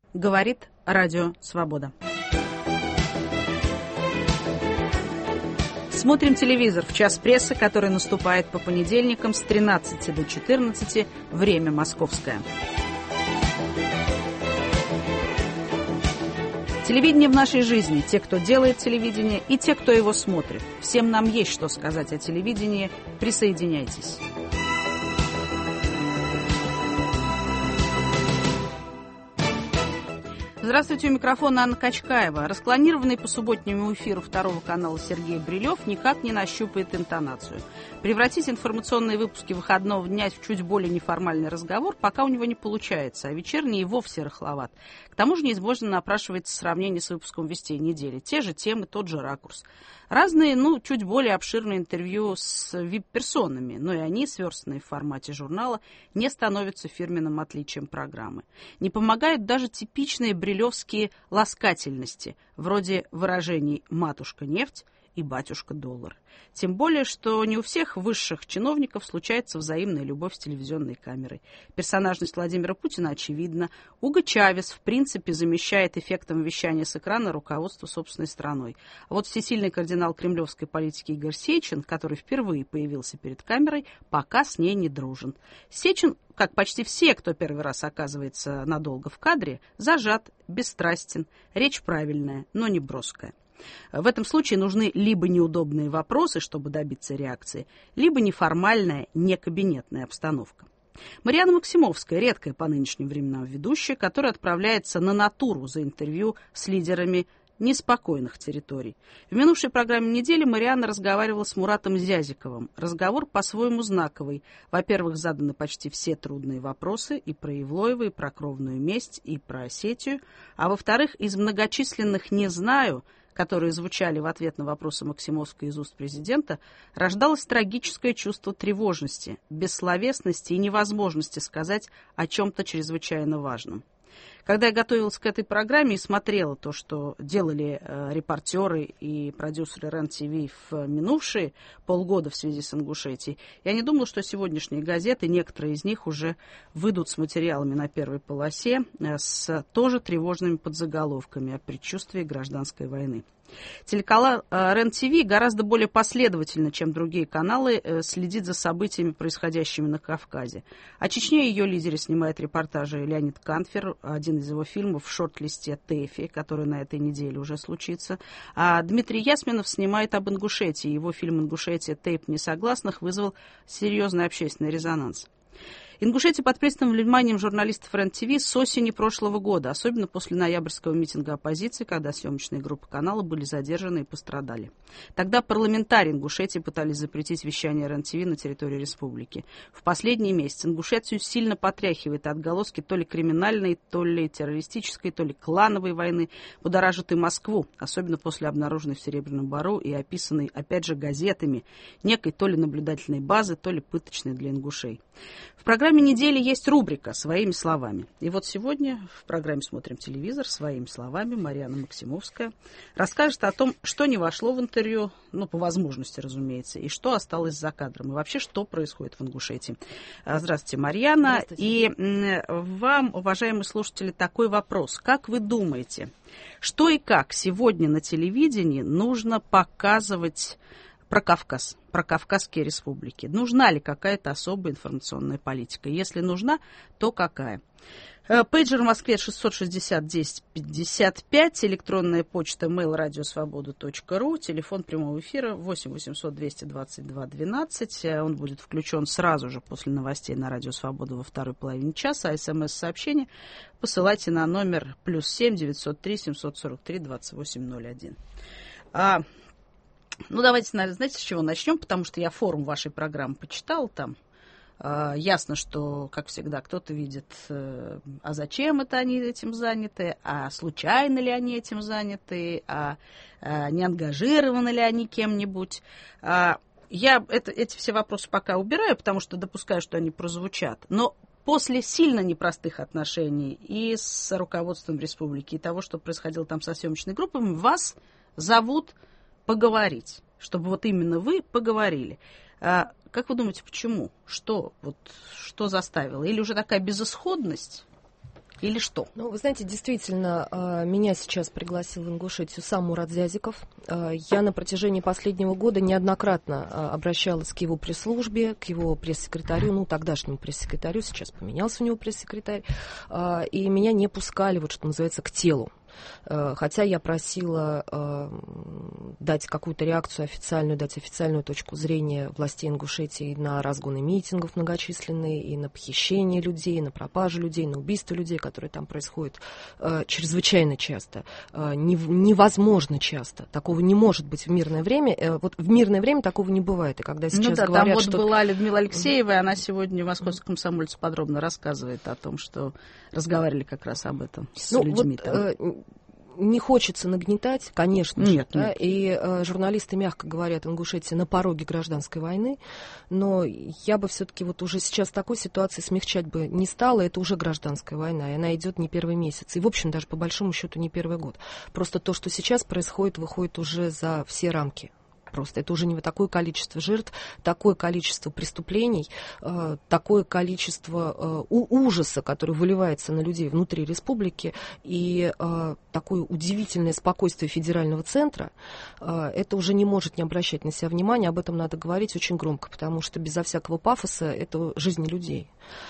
Говорит Радио Свобода. Смотрим телевизор в час прессы, который наступает по понедельникам с 13 до 14, время московское. Телевидение в нашей жизни. Те, кто делает телевидение, и те, кто его смотрит. Всем нам есть что сказать о телевидении. Присоединяйтесь. Здравствуйте, у микрофона Анна Качкаева. Расклонированный по субботнему эфиру второго канала Сергей Брилев никак не нащупает интонацию. Превратить информационные выпуски выходного дня в чуть более неформальный разговор пока у него не получается, а вечерний и вовсе рыхловат. К тому же неизбежно напрашивается сравнение с выпуском «Вестей недели». Те же темы, тот же ракурс. Разные, чуть более обширные интервью с вип-персонами, но и они, сверстанные в формате журнала, не становятся фирменным отличием программы. Не помогают даже типичные брилевские ласкательности, вроде выражений «матушка нефть» и «батюшка доллар». Тем более, что не у всех высших чиновников случается взаимная любовь с телевизионной камерой. Персонажность Владимира Путина очевидна. Уго Чавес, в принципе, замещает эффектом вещания с экрана руководство собственной страной. А вот всесильный кардинал кремлевской политики Игорь Сечин, который впервые появился перед камерой, пока с ней не дружен. Сечин, как почти все, кто первый раз оказывается надолго в кадре, зажат, бесстрастен, речь правильная, но не броская. В этом случае нужны либо неудобные вопросы, чтобы добиться реакции, либо неформальная, некабинетная обстановка. Марьяна Максимовская, редкая по нынешним временам ведущая, которая отправляется на натуру за интервью с лидерами неспокойных территорий. В минувшей программе недели Марьяна разговаривала с Муратом Зязиковым. Разговор по-своему знаковый. Во-первых, заданы почти все трудные вопросы и про Евлоева, и про кровную месть, и про Осетию. А во-вторых, из многочисленных «не знаю», которые звучали в ответ на вопросы Максимовской из уст президента, рождалось трагическое чувство тревожности, бессловесности и невозможности сказать о чем-то чрезвычайно важном. Когда я готовилась к этой программе и смотрела то, что делали репортеры и продюсеры РЕН-ТВ в минувшие полгода в связи с Ингушетией, я не думала, что сегодняшние газеты, некоторые из них уже выйдут с материалами на первой полосе, с тоже тревожными подзаголовками о предчувствии гражданской войны. Телеканал РЕН-ТВ гораздо более последовательно, чем другие каналы, следит за событиями, происходящими на Кавказе. О Чечне ее лидере снимает репортажи Леонид Канфер, один из его фильмов в шорт-листе «ТЭФИ», который на этой неделе уже случится. А Дмитрий Ясминов снимает об Ингушетии. Его фильм «Ингушетия. Тейп несогласных» вызвал серьезный общественный резонанс. Ингушетия под пристальным вниманием журналистов РЕН-ТВ с осени прошлого года, особенно после ноябрьского митинга оппозиции, когда съемочные группы канала были задержаны и пострадали. Тогда парламентарии Ингушетии пытались запретить вещание РЕН-ТВ на территории республики. В последний месяц Ингушетию сильно потряхивает отголоски то ли криминальной, то ли террористической, то ли клановой войны, будоражит и Москву, особенно после обнаруженной в Серебряном Бару и описанной, опять же, газетами некой то ли наблюдательной базы, то ли пыточной для ингушей. В программе недели есть рубрика «Своими словами». И вот сегодня в программе «Смотрим телевизор» своими словами Марьяна Максимовская расскажет о том, что не вошло в интервью, по возможности, разумеется, и что осталось за кадром, и вообще, что происходит в Ингушетии. Здравствуйте, Марьяна. Здравствуйте. И вам, уважаемые слушатели, такой вопрос. Как вы думаете, что и как сегодня на телевидении нужно показывать про Кавказ, про Кавказские республики? Нужна ли какая-то особая информационная политика? Если нужна, то какая? Пейджер в Москве 660-10-55, электронная почта mail@radiosvoboda.ru, телефон прямого эфира 8 800 222 12. Он будет включен сразу же после новостей на Радио Свобода во второй половине часа. СМС-сообщение посылайте на номер +7 903 743 2801. Давайте, наверное, знаете, с чего начнем, потому что я форум вашей программы почитала там. Ясно, что, как всегда, кто-то видит, а зачем это они этим заняты, а случайно ли они этим заняты, а не ангажированы ли они кем-нибудь. Я эти все вопросы пока убираю, потому что допускаю, что они прозвучат. Но после сильно непростых отношений и с руководством республики, и того, что происходило там со съемочной группой, вас зовут поговорить, чтобы вот именно вы поговорили. Как вы думаете, почему? Что заставило? Или уже такая безысходность? Или что? Ну, вы знаете, действительно, меня сейчас пригласил в Ингушетию сам Мурат Зязиков. Я на протяжении последнего года неоднократно обращалась к его пресс-службе, к его пресс-секретарю, ну, тогдашнему пресс-секретарю, сейчас поменялся у него пресс-секретарь, и меня не пускали, вот что называется, к телу. Хотя я просила дать какую-то реакцию официальную, дать официальную точку зрения властей Ингушетии на разгоны митингов многочисленные, и на похищение людей, на пропажу людей, на убийство людей, которые там происходят чрезвычайно часто, невозможно часто. Такого не может быть в мирное время. Вот в мирное время такого не бывает. И когда сейчас говорят, там вот что... была Людмила Алексеева, и она сегодня в «Московском комсомольце» подробно рассказывает о том, что разговаривали как раз об этом с людьми там. Не хочется нагнетать, конечно же, нет. И журналисты мягко говорят, Ингушетия на пороге гражданской войны, но я бы все-таки вот уже сейчас в такой ситуации смягчать бы не стала, это уже гражданская война, и она идет не первый месяц, и в общем даже по большому счету не первый год. Просто то, что сейчас происходит, выходит уже за все рамки. Просто это уже не такое количество жертв, такое количество преступлений, такое количество ужаса, который выливается на людей внутри республики, и такое удивительное спокойствие федерального центра, это уже не может не обращать на себя внимания, об этом надо говорить очень громко, потому что безо всякого пафоса это жизни людей.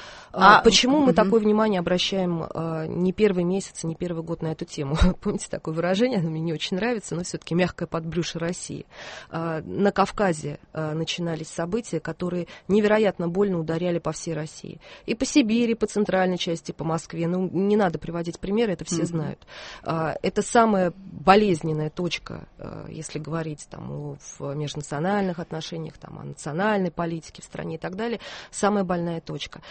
Почему мы такое внимание обращаем не первый месяц, не первый год на эту тему? Помните такое выражение, оно мне не очень нравится, но все-таки мягкое подбрюшье России. На Кавказе начинались события, которые невероятно больно ударяли по всей России. И по Сибири, по центральной части, по Москве. Ну, не надо приводить примеры, это все знают. Это самая болезненная точка, если говорить там, в межнациональных отношениях, там, о национальной политике в стране и так далее. Самая больная точка.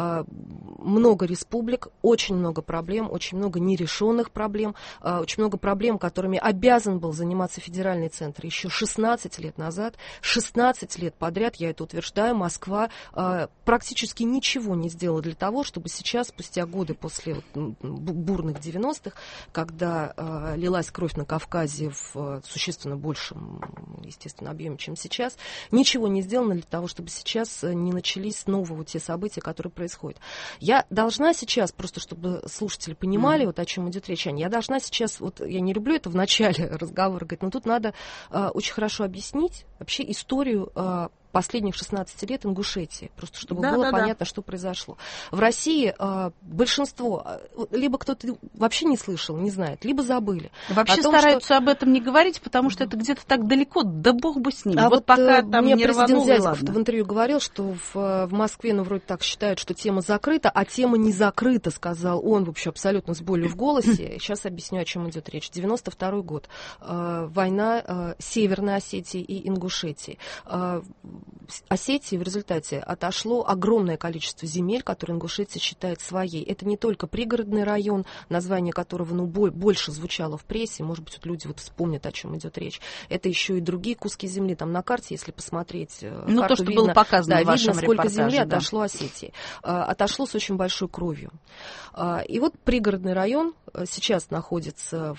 Много республик, очень много проблем, очень много нерешенных проблем, очень много проблем, которыми обязан был заниматься федеральный центр еще 16 лет назад. 16 лет подряд, я это утверждаю, Москва практически ничего не сделала для того, чтобы сейчас, спустя годы после бурных 90-х, когда лилась кровь на Кавказе в существенно большем, естественно, объеме, чем сейчас, ничего не сделано для того, чтобы сейчас не начались снова вот те события, которые происходят. Я должна сейчас, просто чтобы слушатели понимали, вот о чем идет речь, я должна сейчас, вот я не люблю это в начале разговора, говорить, но тут надо очень хорошо объяснить вообще историю последних 16 лет Ингушетии, просто чтобы было понятно, что произошло. В России большинство, либо кто-то вообще не слышал, не знает, либо забыли. Вообще стараются об этом не говорить, потому что это где-то так далеко, да бог бы с ним. А вот пока там мне не президент рвануло, Зязиков в интервью говорил, что в Москве, ну, вроде так считают, что тема закрыта, а тема не закрыта, сказал он, вообще абсолютно с болью в голосе. Сейчас объясню, о чем идет речь. 92-й год. Война Северной Осетии и Ингушетии. Осетии в результате отошло огромное количество земель, которые Ингушетия считает своей. Это не только пригородный район, название которого больше звучало в прессе, может быть, вот люди вспомнят, о чем идет речь. Это еще и другие куски земли. Там на карте, если посмотреть карту, то, что видно, было показано в вашем видно, сколько репортаже, земли отошло Осетии. Отошло с очень большой кровью. И вот пригородный район сейчас находится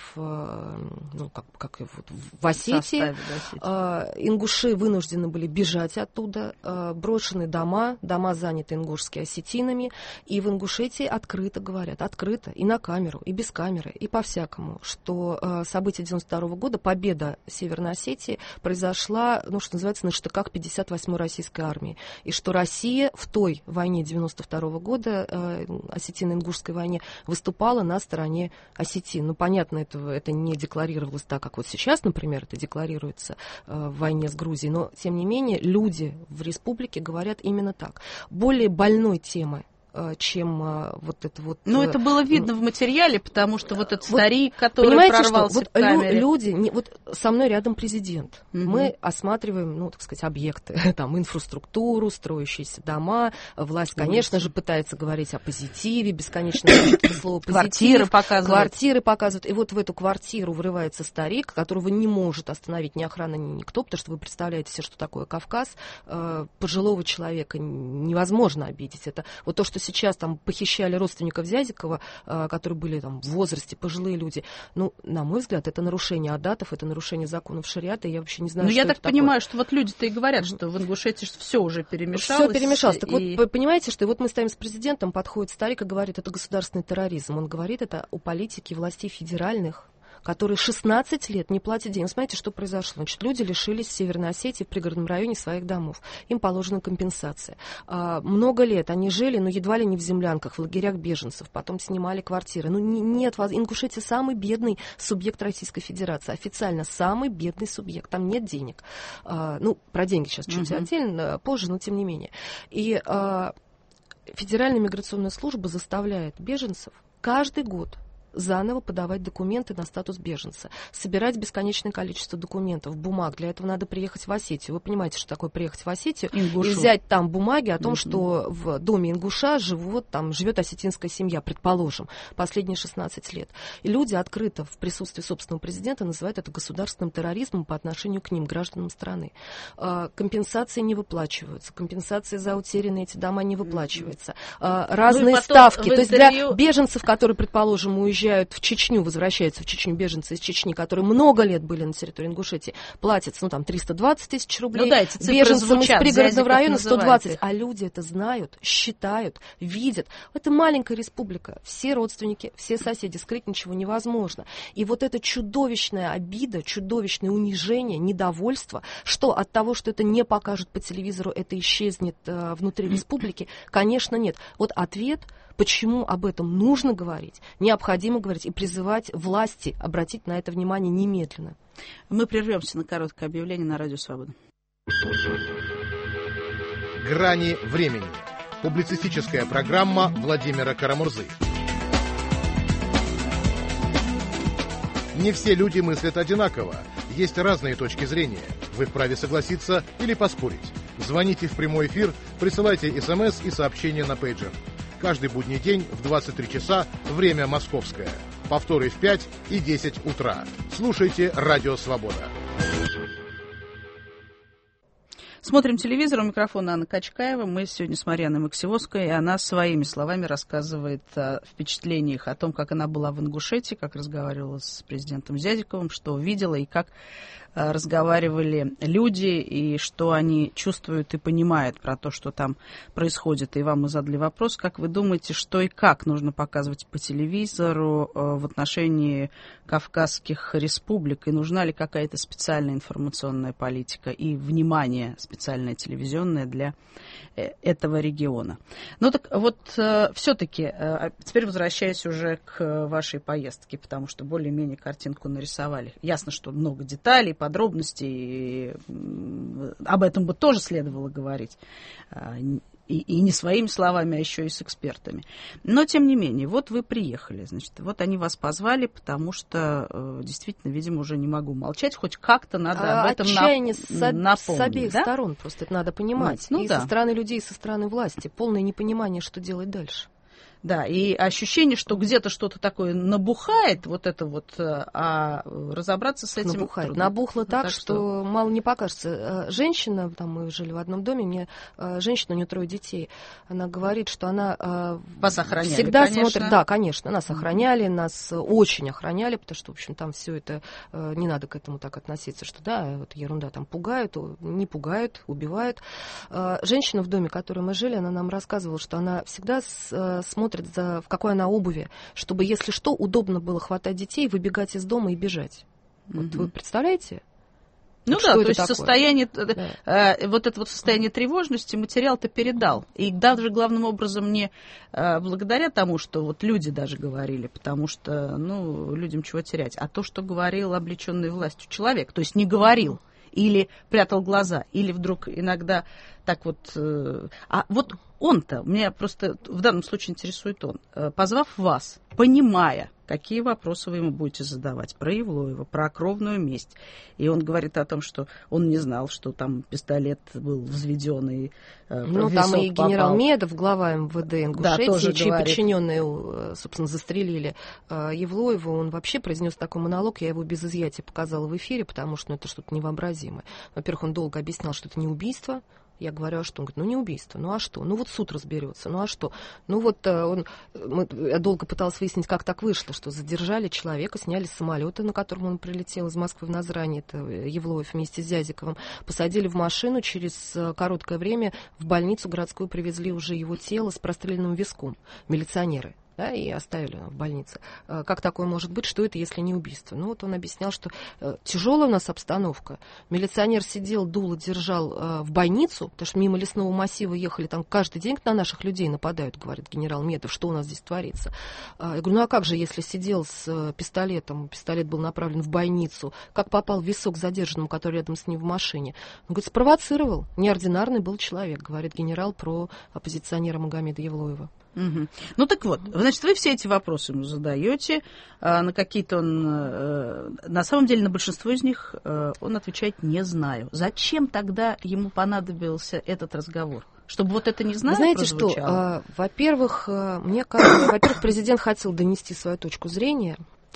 в Осетии. Ингуши вынуждены были бежать оттуда, брошены дома заняты ингушскими осетинами, и в Ингушетии открыто говорят, открыто, и на камеру, и без камеры, и по-всякому, что события 92 года, победа Северной Осетии произошла, ну, что называется, на штыках 58-й российской армии, и что Россия в той войне 92 года, осетино-ингушской войне, выступала на стороне осетин. Ну, понятно, это не декларировалось так, как вот сейчас, например, это декларируется в войне с Грузией, но, тем не менее, люди в республике говорят именно так. Более больной темы, чем вот это вот... Ну, это было видно в материале, потому что вот этот старик, который прорвался к камере... Люди... Вот со мной рядом президент. Мы осматриваем, ну, так сказать, объекты, там, инфраструктуру, строящиеся дома. Власть, конечно же, пытается говорить о позитиве, бесконечно слово «позитив». Квартиры показывают. И вот в эту квартиру врывается старик, которого не может остановить ни охрана, ни никто, потому что вы представляете себе, что такое Кавказ. Пожилого человека невозможно обидеть. Это вот то, что что сейчас там похищали родственников Зязикова, которые были там в возрасте, пожилые люди, ну, на мой взгляд, это нарушение адатов, это нарушение законов шариата, я вообще не знаю, что это такое. Ну, я так такое. понимаю, что вот люди-то и говорят, что в Ингушетии все уже перемешалось. Все перемешалось. Так вот, понимаете, что вот мы стоим с президентом, подходит старик и говорит, это государственный терроризм. Он говорит это о политике властей федеральных, которые 16 лет не платят денег. Смотрите, что произошло. Значит, люди лишились в Северной Осетии, в пригородном районе своих домов. Им положена компенсация. Много лет они жили, ну, едва ли не в землянках, в лагерях беженцев, потом снимали квартиры. Ну, нет, Ингушетия самый бедный субъект Российской Федерации. Официально самый бедный субъект. Там нет денег. Ну, про деньги сейчас чуть отдельно, позже, но тем не менее. И Федеральная миграционная служба заставляет беженцев каждый год заново подавать документы на статус беженца, собирать бесконечное количество документов, бумаг. Для этого надо приехать в Осетию. Вы понимаете, что такое приехать в Осетию Ингушу. И взять там бумаги о том, что в доме ингуша живет осетинская семья, предположим, последние 16 лет. И люди открыто в присутствии собственного президента называют это государственным терроризмом по отношению к ним, гражданам страны. Компенсации не выплачиваются, компенсации за утерянные эти дома не выплачиваются. Разные ставки. То есть для беженцев, которые, предположим, уезжают в Чечню, возвращаются в Чечню беженцы из Чечни, которые много лет были на территории Ингушетии, платятся, ну, там, 320 тысяч рублей. Ну, да, эти цифры беженцам звучат, из пригородного района 120. их. А люди это знают, считают, видят. Это маленькая республика. Все родственники, все соседи. Скрыть ничего невозможно. И вот эта чудовищная обида, чудовищное унижение, недовольство, что от того, что это не покажут по телевизору, это исчезнет внутри республики, конечно, нет. Вот ответ, почему об этом нужно говорить, необходимо говорить и призывать власти обратить на это внимание немедленно. Мы прервемся на короткое объявление на Радио Свобода. «Грани времени». Публицистическая программа Владимира Карамурзы. Не все люди мыслят одинаково. Есть разные точки зрения. Вы вправе согласиться или поспорить. Звоните в прямой эфир, присылайте СМС и сообщения на пейджер. Каждый будний день в 23 часа, время московское. Повторы в 5 и 10 утра. Слушайте Радио Свобода. Смотрим телевизор, у микрофона Анна Качкаева. Мы сегодня с Марьяной Максивовской, и она своими словами рассказывает о впечатлениях, о том, как она была в Ингушетии, как разговаривала с президентом Зязиковым, что увидела и как разговаривали люди, и что они чувствуют и понимают про то, что там происходит. И вам мы задали вопрос, как вы думаете, что и как нужно показывать по телевизору в отношении Кавказских республик, и нужна ли какая-то специальная информационная политика и внимание специальное телевизионное для этого региона. Ну так вот, все-таки, теперь возвращаясь уже к вашей поездке, потому что более-менее картинку нарисовали. Ясно, что много деталей, подробностей, об этом бы тоже следовало говорить. И не своими словами, а еще и с экспертами. Но, тем не менее, вот вы приехали, значит, вот они вас позвали, потому что, действительно, видимо, уже не могу молчать, хоть как-то надо об этом напомнить. С обеих да? сторон, просто это надо понимать. Ну, и да. со стороны людей, и со стороны власти. Полное непонимание, что делать дальше. Да, и ощущение, что где-то что-то такое набухает, вот это вот, а разобраться с этим набухает. трудно. Набухло так, что мало не покажется. Женщина, там мы жили в одном доме, женщина, у нее 3 детей, она говорит, что она вас охраняли, всегда конечно. смотрит, да, конечно, нас охраняли, нас очень охраняли, потому что, в общем, там все это, не надо к этому так относиться, что да, вот ерунда, там пугают, не пугают, убивают. Женщина в доме, в которой мы жили, она нам рассказывала, что она всегда смотрит, в какой она обуви, чтобы, если что, удобно было хватать детей, выбегать из дома и бежать. Вот вы представляете? Ну вот да, то есть такое? состояние, вот это вот состояние тревожности материал-то передал. И даже главным образом не благодаря тому, что вот люди даже говорили, потому что, ну, людям чего терять, а то, что говорил облеченный властью человек, то есть не говорил, или прятал глаза, или вдруг иногда так вот... А вот он-то, меня просто в данном случае интересует он, позвав вас, понимая, какие вопросы вы ему будете задавать про Евлоева, про кровную месть, и он говорит о том, что он не знал, что там пистолет был взведен и ну, там и генерал Медов, глава МВД Ингушетии, чьи подчиненные, собственно, застрелили Евлоева, он вообще произнес такой монолог, я его без изъятия показала в эфире, потому что это что-то невообразимое. Во-первых, он долго объяснял, что это не убийство, Я говорю, а что? Он говорит, ну не убийство, ну а что? Ну вот суд разберется, ну а что? Ну вот я долго пыталась выяснить, как так вышло, что задержали человека, сняли с самолета, на котором он прилетел из Москвы в Назрань, это Евлоев вместе с Зязиковым, посадили в машину, через короткое время в больницу городскую привезли уже его тело с простреленным виском, милиционеры. Да, и оставили в больнице. Как такое может быть, что это, если не убийство? Ну, вот он объяснял, что тяжелая у нас обстановка. Милиционер сидел, дуло держал в больницу, потому что мимо лесного массива ехали, там каждый день на наших людей нападают, говорит генерал Медов, что у нас здесь творится. Я говорю, ну а как же, если сидел с пистолетом, пистолет был направлен в больницу, как попал в висок задержанному, который рядом с ним в машине? Он говорит, спровоцировал. Неординарный был человек, говорит генерал про оппозиционера Магомеда Евлоева. Угу. Ну так вот, значит, вы все эти вопросы ему задаете, на какие-то он, на самом деле, на большинство из них он отвечает «не знаю». Зачем тогда ему понадобился этот разговор? Чтобы вот это «не знаю» знаете прозвучало? Что, во-первых, мне кажется, президент хотел донести свою точку зрения,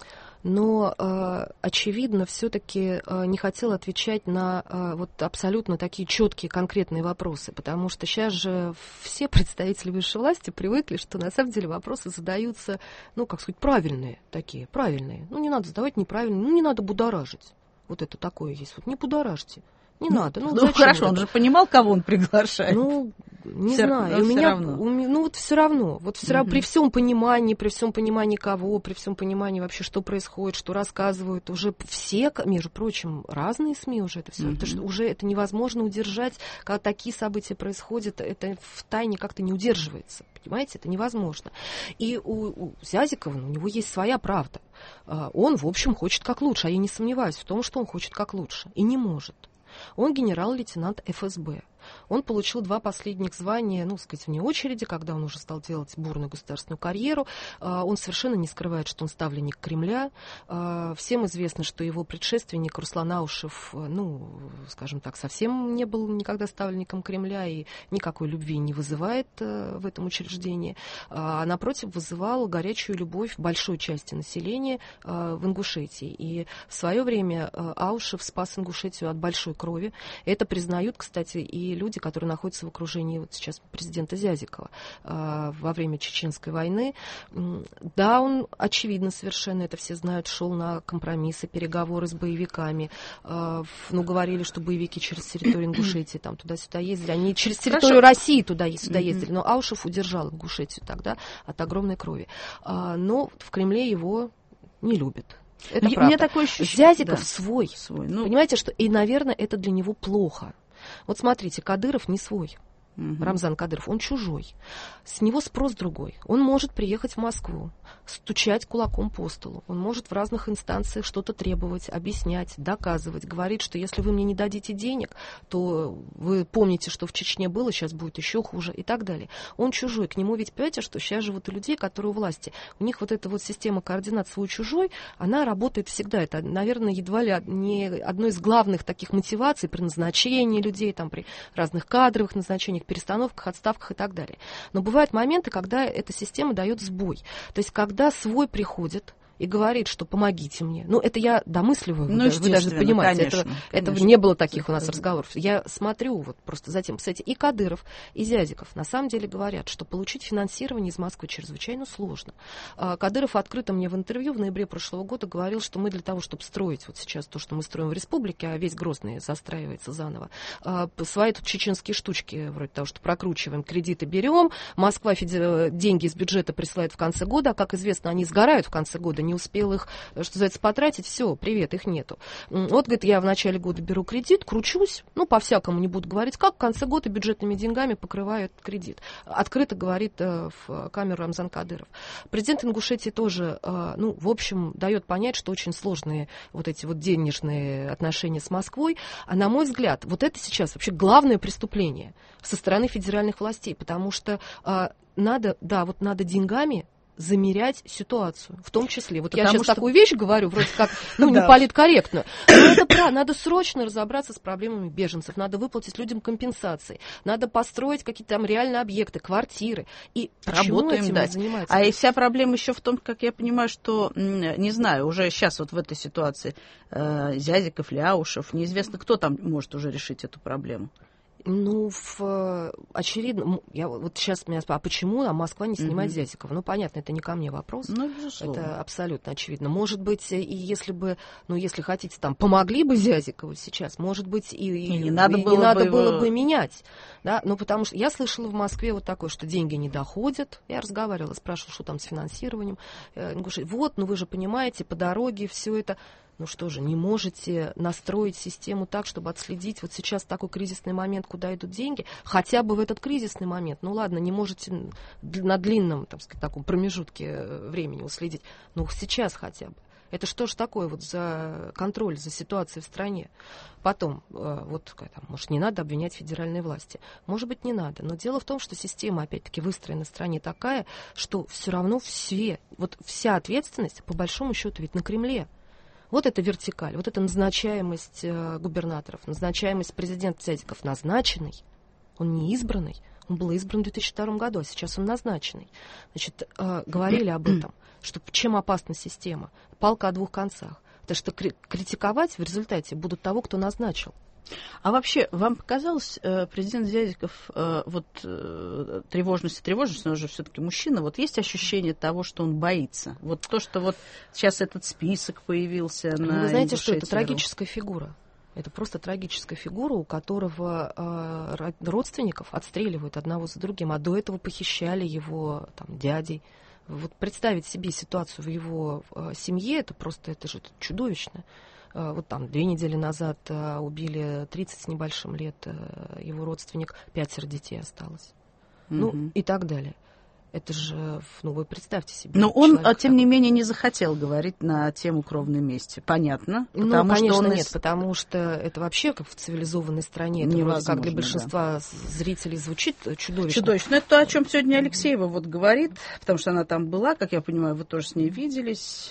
но, очевидно, все-таки не хотел отвечать на вот абсолютно такие четкие, конкретные вопросы, потому что сейчас же все представители высшей власти привыкли, что на самом деле вопросы задаются, ну, как сказать, правильные такие, правильные. Ну, не надо задавать неправильные, ну, не надо будоражить. Вот это такое есть, вот не будоражьте. Не надо. Ну хорошо, он же понимал, кого он приглашает. Ну, не знаю. У меня, ну, вот все равно. Вот все равно, при всем понимании кого, при всем понимании вообще, что происходит, что рассказывают, уже все, между прочим, разные СМИ уже это все. Потому что уже это невозможно удержать, когда такие события происходят, это в тайне как-то не удерживается. Понимаете, это невозможно. И у Зязикова, у него есть своя правда. Он, в общем, хочет как лучше, а я не сомневаюсь в том, что он хочет как лучше. И не может. Он генерал-лейтенант ФСБ. Он получил 2 последних звания, ну, сказать, вне очереди, когда он уже стал делать бурную государственную карьеру. Он совершенно не скрывает, что он ставленник Кремля. Всем известно, что его предшественник Руслан Аушев, ну, скажем так, совсем не был никогда ставленником Кремля и никакой любви не вызывает в этом учреждении. А напротив, вызывал горячую любовь большой части населения в Ингушетии. И в свое время Аушев спас Ингушетию от большой крови. Это признают, кстати, и люди, которые находятся в окружении вот сейчас президента Зязикова во время Чеченской войны. Да, он, очевидно, совершенно, это все знают, шел на компромиссы, переговоры с боевиками. Ну, говорили, что боевики через территорию Ингушетии там туда-сюда ездили. Они через территорию России туда-сюда ездили. Но Аушев удержал Ингушетию тогда от огромной крови. Но в Кремле его не любят. Это правда. У меня такое ощущение. Зязиков свой. Ну... Понимаете, что и, наверное, это для него плохо. Вот смотрите, Кадыров не свой. Рамзан Кадыров, он чужой. С него спрос другой. Он может приехать в Москву, стучать кулаком по столу. Он может в разных инстанциях что-то требовать, объяснять, доказывать, говорить, что если вы мне не дадите денег, то вы помните, что в Чечне было, сейчас будет еще хуже и так далее. Он чужой. К нему ведь, понимаете, что сейчас живут и люди, которые у власти. У них вот эта вот система координат свой-чужой, она работает всегда. Это, наверное, едва ли не одной из главных таких мотиваций при назначении людей, там, при разных кадровых назначениях, перестановках, отставках и так далее. Но бывают моменты, когда эта система дает сбой. То есть, когда свой приходит и говорит, что помогите мне. Ну, это я домысливаю, вы даже понимаете. Этого не было таких у нас разговоров. Я смотрю вот просто затем, кстати, и Кадыров, и Зязиков на самом деле говорят, что получить финансирование из Москвы чрезвычайно сложно. Кадыров открыто мне в интервью в ноябре прошлого года говорил, что мы для того, чтобы строить вот сейчас то, что мы строим в республике, а весь Грозный застраивается заново, свои тут чеченские штучки, вроде того, что прокручиваем, кредиты берем, Москва деньги из бюджета присылает в конце года, а, как известно, они сгорают в конце года, не успел их, что называется, потратить, все, привет, их нету. Вот, говорит, я в начале года беру кредит, кручусь, ну, по-всякому не буду говорить, как в конце года бюджетными деньгами покрывают кредит. Открыто говорит в камеру Рамзан Кадыров. Президент Ингушетии тоже, ну, в общем, дает понять, что очень сложные вот эти вот денежные отношения с Москвой, а, на мой взгляд, вот это сейчас вообще главное преступление со стороны федеральных властей, потому что надо деньгами замерять ситуацию, в том числе. Вот я сейчас такую вещь говорю, вроде как, ну, не политкорректно. Но это правда. Надо срочно разобраться с проблемами беженцев, надо выплатить людям компенсации, надо построить какие-то там реальные объекты, квартиры. И работаем дать. А и вся проблема еще в том, как я понимаю, что, не знаю, уже сейчас вот в этой ситуации Зязиков, Ляушев, неизвестно, кто там может уже решить эту проблему. Ну, очевидно, я вот сейчас меня спрашиваю, а почему Москва не снимает Зязикова? Ну, понятно, это не ко мне вопрос. Ну, безусловно. Это абсолютно очевидно. Может быть, и если бы, ну, если хотите, там, помогли бы Зязикову сейчас, может быть, и не надо было бы менять. Да? Ну, потому что я слышала в Москве вот такое, что деньги не доходят. Я разговаривала, спрашивала, что там с финансированием. Вот, ну вы же понимаете, по дороге все это... Ну что же, не можете настроить систему так, чтобы отследить вот сейчас такой кризисный момент, куда идут деньги, хотя бы в этот кризисный момент. Ну ладно, не можете на длинном, так сказать, таком промежутке времени уследить, но сейчас хотя бы. Это что ж такое вот за контроль за ситуацией в стране? Потом, вот, там, может, не надо обвинять федеральные власти. Может быть, не надо. Но дело в том, что система, опять-таки, выстроена в стране такая, что все равно вся ответственность, по большому счету, ведь на Кремле. Вот эта вертикаль, вот эта назначаемость губернаторов, назначаемость президента Зязиков назначенный, он не избранный, он был избран в 2002 году, а сейчас он назначенный. Значит, говорили об этом, что чем опасна система, палка о двух концах. Потому что критиковать в результате будут того, кто назначил. А вообще, вам показалось, президент Зязиков, тревожность, он же все-таки мужчина, вот есть ощущение того, что он боится? Вот то, что вот сейчас этот список появился на Вы знаете, что это Ингушетии. трагическая фигура. Это просто трагическая фигура, у которого родственников отстреливают одного за другим, а до этого похищали его там, дядей. Вот представить себе ситуацию в его семье, это же чудовищно. Вот там 2 недели назад убили 30 с небольшим лет его родственник, 5 детей осталось. Ну и так далее. Это же, ну вы представьте себе. Но он, тем не менее, не захотел говорить на тему кровной мести. Понятно. Ну, конечно, нет, потому что это вообще как в цивилизованной стране. Это вроде как для большинства зрителей звучит чудовищно. Чудовищно. Это то, о чем сегодня Алексеева вот говорит, потому что она там была, как я понимаю, вы тоже с ней виделись.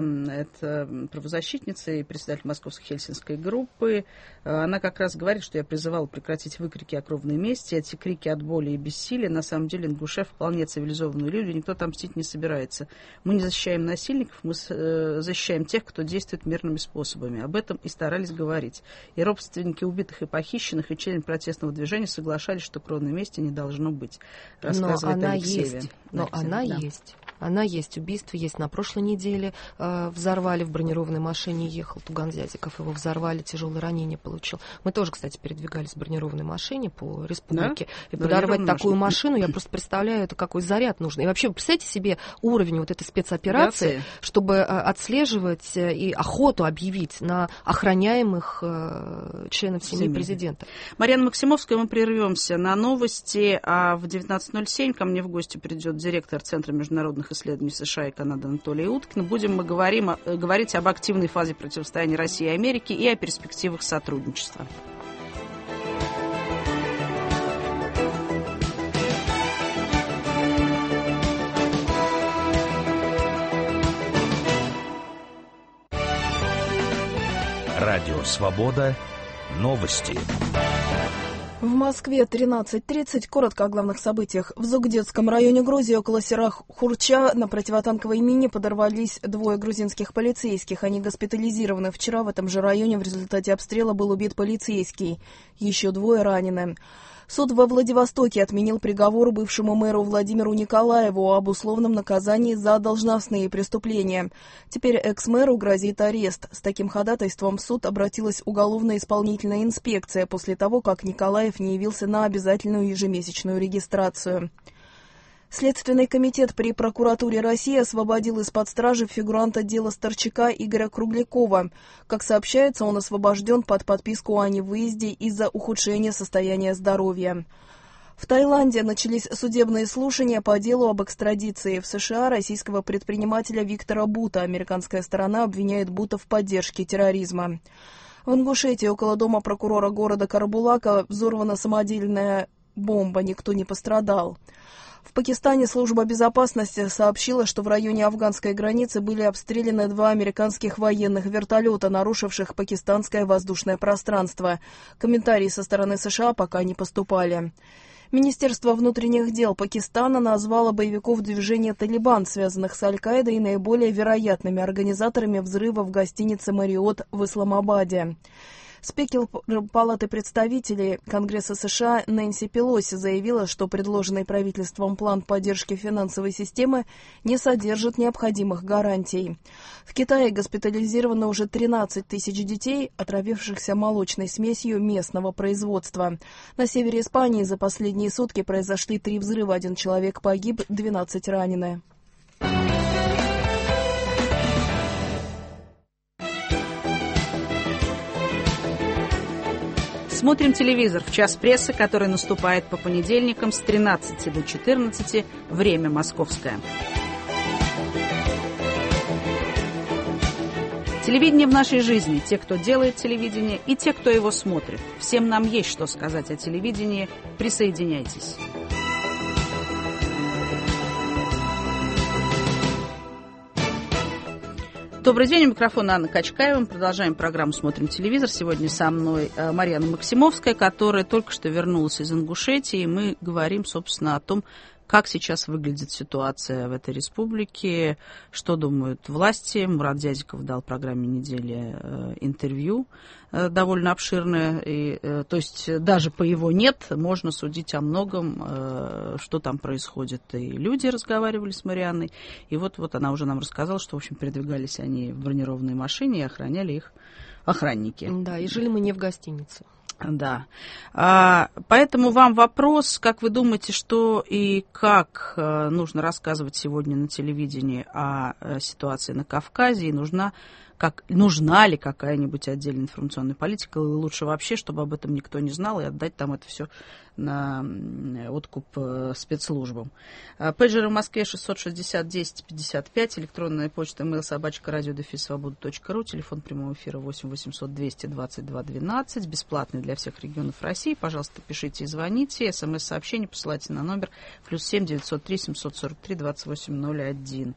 Это правозащитница и председатель Московской Хельсинской группы. Она как раз говорит, что я призывала прекратить выкрики о кровной мести. Эти крики от боли и бессилия. На самом деле Ингушев вполне цивилизованные люди, никто там мстить не собирается. Мы не защищаем насильников, мы защищаем тех, кто действует мирными способами. Об этом и старались говорить. И родственники убитых и похищенных, и члены протестного движения соглашались, что кровной мести не должно быть. Рассказывает Алексеева. Но она есть. Она есть. Убийство есть. На прошлой неделе взорвали в бронированной машине, ехал Туган Зязиков, его взорвали, тяжелое ранение получил. Мы тоже, кстати, передвигались в бронированной машине по республике. Да? И подорвать такую машину, я просто представляю, это какой заряд нужен. И вообще, вы представляете себе уровень вот этой спецоперации, чтобы отслеживать и охоту объявить на охраняемых членов семьи президента. Марьяна Максимовская, мы прервемся на новости, а в 19:07 ко мне в гости придет директор Центра международных исследований США и Канады Анатолий Уткин. Будем мы говорить об активной фазе противостояния России и Америки и о перспективах сотрудничества. Радио «Свобода». Новости. В Москве 13:30. Коротко о главных событиях. В Зугдетском районе Грузии около села Хурча на противотанковой мине подорвались 2 грузинских полицейских. Они госпитализированы. Вчера в этом же районе в результате обстрела был убит полицейский. Еще 2 ранены. Суд во Владивостоке отменил приговор бывшему мэру Владимиру Николаеву об условном наказании за должностные преступления. Теперь экс-мэру грозит арест. С таким ходатайством в суд обратилась уголовно-исполнительная инспекция после того, как Николаев не явился на обязательную ежемесячную регистрацию. Следственный комитет при прокуратуре России освободил из-под стражи фигуранта дела Старчака Игоря Круглякова. Как сообщается, он освобожден под подписку о невыезде из-за ухудшения состояния здоровья. В Таиланде начались судебные слушания по делу об экстрадиции. В США российского предпринимателя Виктора Бута американская сторона обвиняет Бута в поддержке терроризма. В Ингушетии около дома прокурора города Карабулака взорвана самодельная бомба, никто не пострадал. В Пакистане служба безопасности сообщила, что в районе афганской границы были обстреляны 2 американских военных вертолета, нарушивших пакистанское воздушное пространство. Комментарии со стороны США пока не поступали. Министерство внутренних дел Пакистана назвало боевиков движения «Талибан», связанных с Аль-Каидой, наиболее вероятными организаторами взрыва в гостинице «Мариот» в Исламабаде. Спикер Палаты представителей Конгресса США Нэнси Пелоси заявила, что предложенный правительством план поддержки финансовой системы не содержит необходимых гарантий. В Китае госпитализировано уже 13 тысяч детей, отравившихся молочной смесью местного производства. На севере Испании за последние сутки произошли 3 взрыва, 1 человек погиб, 12 ранены. Смотрим телевизор в час прессы, который наступает по понедельникам с 13 до 14, время московское. Телевидение в нашей жизни. Те, кто делает телевидение, и те, кто его смотрит. Всем нам есть что сказать о телевидении. Присоединяйтесь. Добрый день, у микрофона Анна Качкаева. Мы продолжаем программу «Смотрим телевизор». Сегодня со мной Марьяна Максимовская, которая только что вернулась из Ингушетии. И мы говорим, собственно, о том, как сейчас выглядит ситуация в этой республике, что думают власти. Мурат Дядиков дал программе «Недели» интервью довольно обширное. То есть даже по его «нет» можно судить о многом, что там происходит. И люди разговаривали с Марианной. И вот она уже нам рассказала, что, в общем, передвигались они в бронированной машине и охраняли их охранники. Да, и жили мы не в гостинице. Да. Поэтому вам вопрос, как вы думаете, что и как нужно рассказывать сегодня на телевидении о ситуации на Кавказе, и нужна ли какая-нибудь отдельная информационная политика, или лучше вообще, чтобы об этом никто не знал, и отдать там это все на откуп спецслужбам. Пейджеры в Москве 660-10-55, электронная почта mail@radio-свобода.ру, телефон прямого эфира 8-800-200-22-12, бесплатный для всех регионов России. Пожалуйста, пишите и звоните. СМС-сообщение посылайте на номер +7 903 743 2801.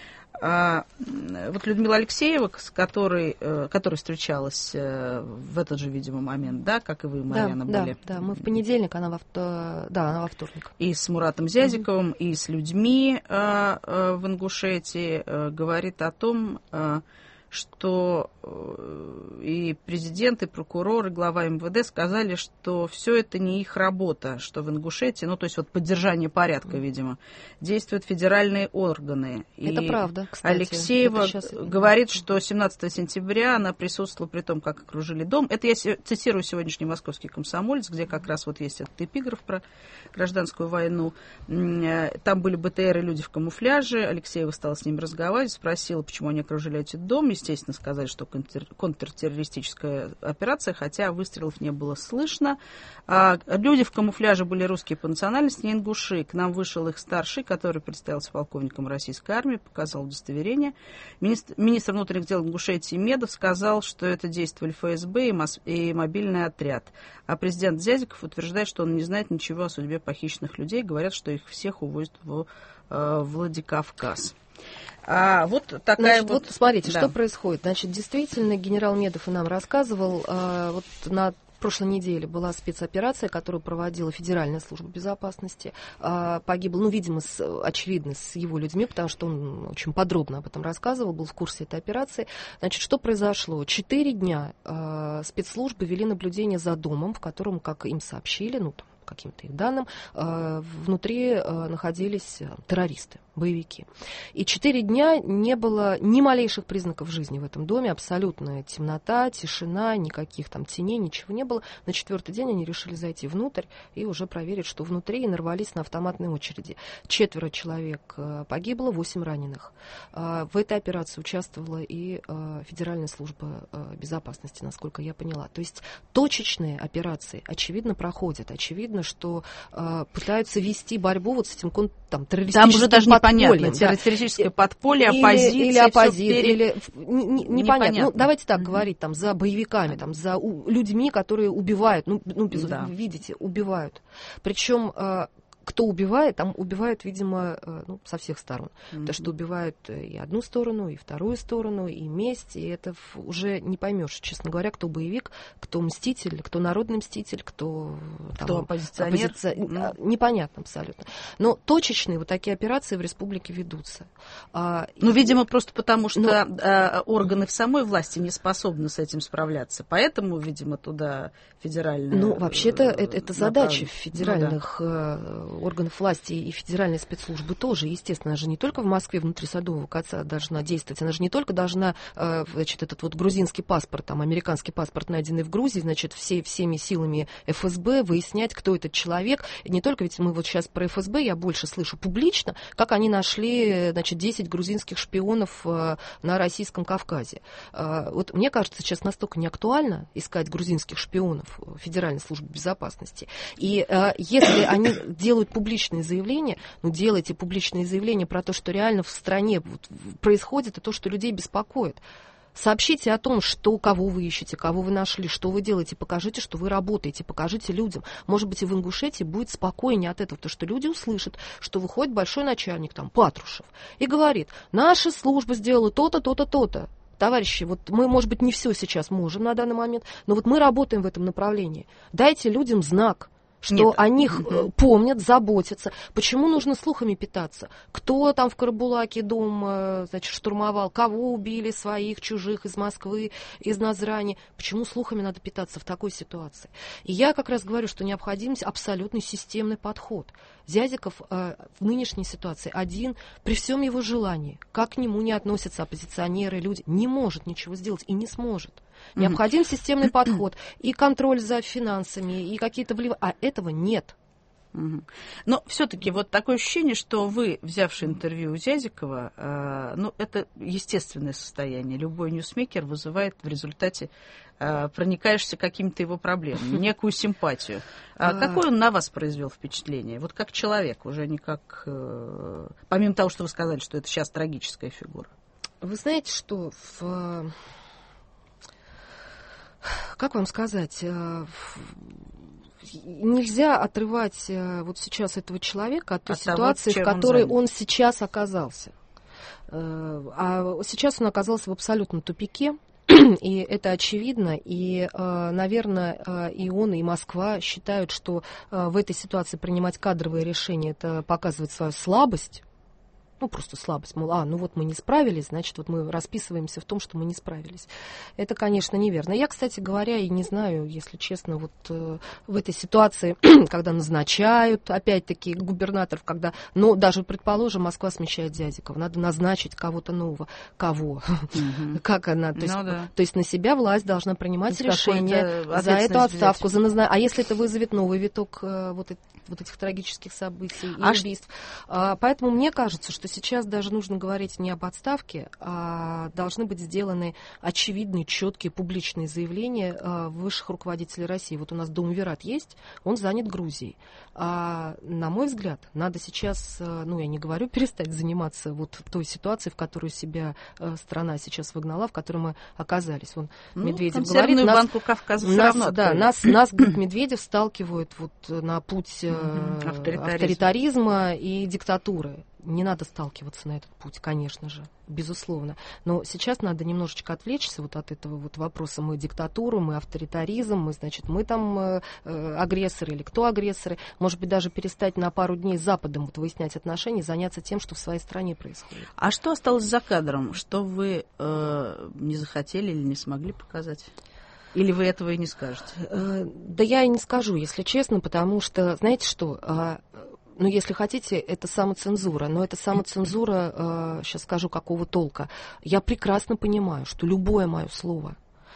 Вот Людмила Алексеева, с которой встречалась в этот же, видимо, момент, да, как и вы, Марьяна, были? Да, мы в понедельник, она во вторник. И с Муратом Зязиковым, и с людьми в Ингушетии говорит о том, что и президент, и прокурор, и глава МВД сказали, что все это не их работа, что в Ингушетии, то есть поддержание порядка, видимо, действуют федеральные органы. Это правда, кстати. Алексеева говорит, что 17 сентября она присутствовала при том, как окружили дом. Это я цитирую сегодняшний «Московский комсомолец», где как раз есть этот эпиграф про гражданскую войну. Там были БТР и люди в камуфляже. Алексеева стала с ними разговаривать, спросила, почему они окружили этот дом. Естественно, сказали, что контртеррористическая операция, хотя выстрелов не было слышно. Люди в камуфляже были русские по национальности, не ингуши. К нам вышел их старший, который представился полковником российской армии, показал удостоверение. Министр внутренних дел Ингушетии Медов сказал, что это действовали ФСБ и мобильный отряд. А президент Зязиков утверждает, что он не знает ничего о судьбе похищенных людей. Говорят, что их всех увозят в Владикавказ. Вот смотрите, да. Что происходит. Значит, действительно, генерал Медов и нам рассказывал, на прошлой неделе была спецоперация, которую проводила Федеральная служба безопасности. Погибло, видимо, очевидно, с его людьми, потому что он очень подробно об этом рассказывал, был в курсе этой операции. Значит, что произошло? 4 дня спецслужбы вели наблюдение за домом, в котором, как им сообщили, каким-то их данным, внутри находились террористы, боевики. И 4 дня не было ни малейших признаков жизни в этом доме, абсолютная темнота, тишина, никаких там теней, ничего не было. На 4-й день они решили зайти внутрь и уже проверить, что внутри, и нарвались на автоматные очереди. 4 человек погибло, 8 раненых. В этой операции участвовала и Федеральная служба безопасности, насколько я поняла. То есть точечные операции, очевидно, проходят. Очевидно, что пытаются вести борьбу с этим террористическим там уже даже непонятно, да. террористическое подполье, оппозиция. Или оппозиция, непонятно. Давайте так говорить, за боевиками, за людьми, которые убивают, видите, убивают. Причем кто убивает, там убивают, видимо, со всех сторон. Потому что убивают и одну сторону, и вторую сторону, и месть, и это уже не поймешь, честно говоря, кто боевик, кто мститель, кто народный мститель, кто оппозиционер. Непонятно абсолютно. Но точечные вот такие операции в республике ведутся. Видимо, просто потому, что органы в самой власти не способны с этим справляться. Поэтому, видимо, туда федеральные... вообще-то это задача федеральных органов власти и федеральной спецслужбы тоже. Естественно, она же не только в Москве внутри Садового кольца должна действовать, она же не только должна, этот вот грузинский паспорт, там, американский паспорт, найденный в Грузии, значит, всеми силами ФСБ выяснять, кто этот человек. И не только, ведь мы вот сейчас про ФСБ, я больше слышу публично, как они нашли, значит, 10 грузинских шпионов на Российском Кавказе. Вот мне кажется, сейчас настолько неактуально искать грузинских шпионов Федеральной службы безопасности. И если они делают публичные заявления, делайте публичные заявления про то, что реально в стране происходит, и то, что людей беспокоит. Сообщите о том, кого вы ищете, кого вы нашли, что вы делаете, покажите, что вы работаете, покажите людям. Может быть, и в Ингушетии будет спокойнее от этого, потому что люди услышат, что выходит большой начальник, там, Патрушев, и говорит: наша служба сделала то-то, то-то, то-то. Товарищи, вот мы, может быть, не все сейчас можем на данный момент, но вот мы работаем в этом направлении. Дайте людям знак, что о них помнят, заботятся. Почему нужно слухами питаться? Кто там в Карабулаке дом, значит, штурмовал? Кого убили, своих, чужих, из Москвы, из Назрани? Почему слухами надо питаться в такой ситуации? И я как раз говорю, что необходим абсолютный системный подход. Зязиков в нынешней ситуации один, при всем его желании, как к нему не относятся оппозиционеры, люди, не может ничего сделать и не сможет. Необходим системный подход и контроль за финансами, и какие-то вливания. А этого нет. Но все-таки вот такое ощущение, что вы, взявши интервью у Зязикова, это естественное состояние. Любой ньюсмейкер вызывает в результате, проникаешься какими-то его проблемами, некую симпатию. Какое он на вас произвел впечатление? Вот как человек, уже не как... Помимо того, что вы сказали, что это сейчас трагическая фигура. Вы знаете, что как вам сказать, нельзя отрывать вот сейчас этого человека от той ситуации, в которой он сейчас оказался. А сейчас он оказался в абсолютном тупике, и это очевидно, и, наверное, и он, и Москва считают, что в этой ситуации принимать кадровые решения, это показывает свою слабость. Просто слабость, мол, вот мы не справились, значит, вот мы расписываемся в том, что мы не справились. Это, конечно, неверно. Я, кстати говоря, и не знаю, если честно, вот в этой ситуации, когда назначают, опять-таки, губернаторов, когда, даже, предположим, Москва смещает Зязикова, надо назначить кого-то нового. Кого? Как она? То есть на себя власть должна принимать решение за эту отставку, а если это вызовет новый виток вот этих трагических событий и убийств. Поэтому мне кажется, что сейчас даже нужно говорить не об отставке, а должны быть сделаны очевидные, четкие, публичные заявления высших руководителей России. Вот у нас Дом Вират есть, он занят Грузией. На мой взгляд, надо сейчас, я не говорю перестать заниматься вот той ситуацией, в которую себя страна сейчас выгнала, в которой мы оказались. Медведев говорит, банку Кавказа все равно нас, говорит, Медведев сталкивает вот на путь авторитаризма и диктатуры. Не надо сталкиваться на этот путь, конечно же, безусловно. Но сейчас надо немножечко отвлечься вот от этого вот вопроса: мы диктатура, мы авторитаризм, мы там агрессоры или кто агрессоры. Может быть, даже перестать на пару дней с Западом выяснять отношения, заняться тем, что в своей стране происходит. А что осталось за кадром? Что вы не захотели или не смогли показать? Или вы этого и не скажете? Да я и не скажу, если честно, потому что, знаете что... если хотите, это самоцензура. Но это самоцензура, сейчас скажу, какого толка. Я прекрасно понимаю, что любое мое слово,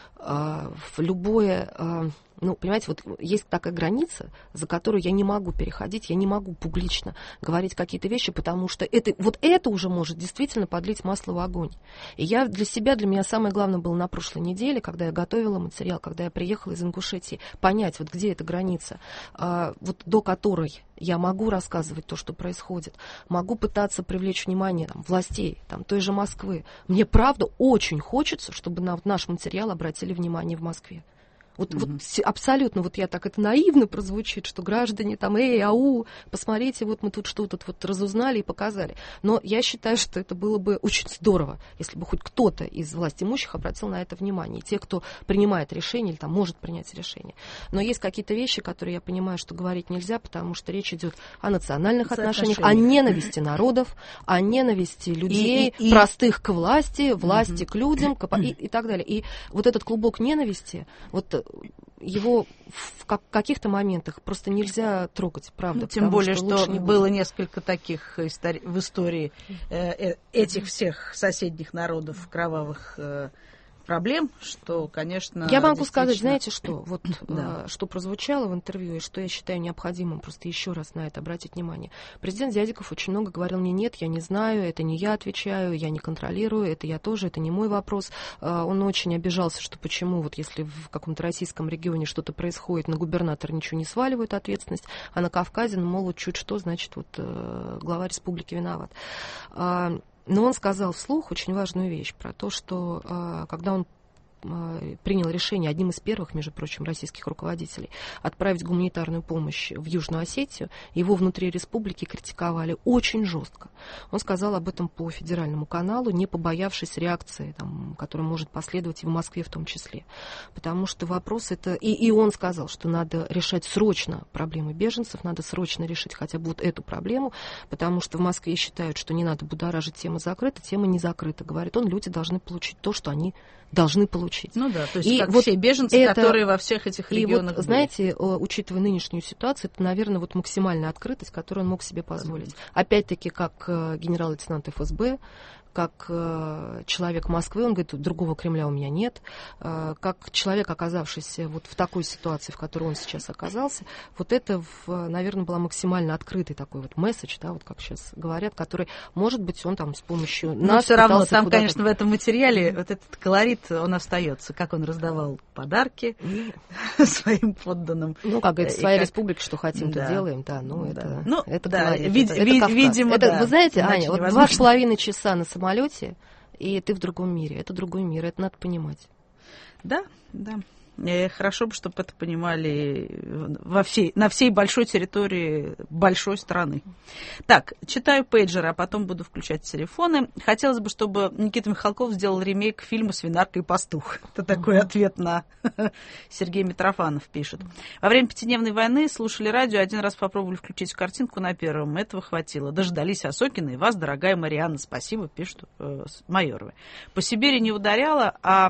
понимаете, вот есть такая граница, за которую я не могу переходить, я не могу публично говорить какие-то вещи, потому что это уже может действительно подлить масло в огонь. И для меня самое главное было на прошлой неделе, когда я готовила материал, когда я приехала из Ингушетии, понять, вот где эта граница, вот до которой я могу рассказывать то, что происходит, могу пытаться привлечь внимание властей, той же Москвы. Мне, правда, очень хочется, чтобы на наш материал обратили внимание в Москве. Вот абсолютно, вот я так, это наивно прозвучит, что граждане там, посмотрите, вот мы тут что-то вот разузнали и показали. Но я считаю, что это было бы очень здорово, если бы хоть кто-то из властимущих обратил на это внимание. Те, кто принимает решение или там может принять решение. Но есть какие-то вещи, которые я понимаю, что говорить нельзя, потому что речь идет о национальных отношениях, о ненависти народов, о ненависти людей, простых к власти, власти к людям и так далее. И вот этот клубок ненависти, вот его в каких-то моментах просто нельзя трогать, правда. Тем более, что было несколько таких в истории этих всех соседних народов кровавых проблем, что, конечно... Я могу сказать, знаете что, вот что прозвучало в интервью, и что я считаю необходимым просто еще раз на это обратить внимание. Президент Зядиков очень много говорил мне: нет, я не знаю, это не я отвечаю, я не контролирую, это я тоже, это не мой вопрос. Он очень обижался, что почему вот если в каком-то российском регионе что-то происходит, на губернатора ничего не сваливают ответственность, а на Кавказе, ну, мол, вот чуть что, значит, вот глава республики виноват. Но он сказал вслух очень важную вещь про то, что когда он принял решение, одним из первых, между прочим, российских руководителей, отправить гуманитарную помощь в Южную Осетию, его внутри республики критиковали очень жестко. Он сказал об этом по федеральному каналу, не побоявшись реакции, там, которая может последовать и в Москве в том числе. Потому что вопрос это... И он сказал, что надо решать срочно проблемы беженцев, надо срочно решить хотя бы вот эту проблему, потому что в Москве считают, что не надо будоражить, тема закрыта, тема не закрыта. Говорит он, люди должны получить то, что они должны получить. Ну да, то есть и как вот все беженцы, это, которые во всех этих регионах вот, знаете, учитывая нынешнюю ситуацию, это, наверное, вот максимальная открытость, которую он мог себе позволить. Опять-таки, как генерал-лейтенант ФСБ, как человек Москвы, он говорит, другого Кремля у меня нет, как человек, оказавшийся вот в такой ситуации, в которой он сейчас оказался, вот это, наверное, была максимально открытый такой вот месседж, да, вот как сейчас говорят, который, может быть, он там с помощью нас... Но все равно, там, конечно, в этом материале вот этот колорит, он остается, как он раздавал подарки своим подданным. Ну, как говорится, своя республика, что хотим, то делаем, да, ну, это колорит, видимо, да. Вы знаете, Аня, вот 2,5 часа на самолете, и ты в другом мире. Это другой мир, это надо понимать. Да, да. Хорошо бы, чтобы это понимали на всей большой территории большой страны. Так, читаю пейджеры, а потом буду включать телефоны. Хотелось бы, чтобы Никита Михалков сделал ремейк фильма «Свинарка и пастух». Это такой ответ на Сергей Митрофанов пишет. Во время пятидневной войны слушали радио, один раз попробовали включить картинку на Первом. Этого хватило. Дождались Осокина и вас, дорогая Марианна. Спасибо, пишут Майоровы. По Сибири не ударяло,